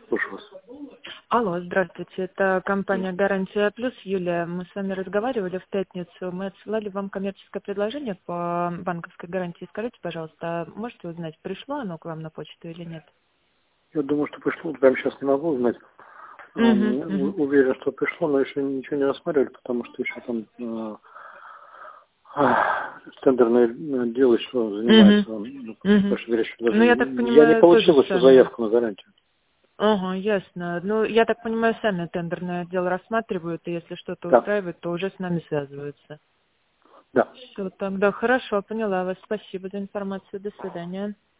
Слушаю вас. Алло, здравствуйте. Это компания «Гарантия Плюс». Юлия, мы с вами разговаривали в пятницу. Мы отсылали вам коммерческое предложение по банковской гарантии. Скажите, пожалуйста, можете узнать, пришло оно к вам на почту или нет? Я думаю, что пришло, прямо сейчас не могу узнать. Угу. Уверен, что пришло, но еще ничего не рассматривали, потому что еще там тендерное дело еще занимается. Угу. Прошу говоря, еще даже Ну, я так я не понимаю, тоже получил еще сами. заявку на гарантию. Ага, ясно. Ну, я так понимаю, сами тендерное отдел рассматривают, и если что-то Да, устраивает, то уже с нами связываются. да. Все, тогда хорошо, поняла вас. Спасибо за информацию. До свидания.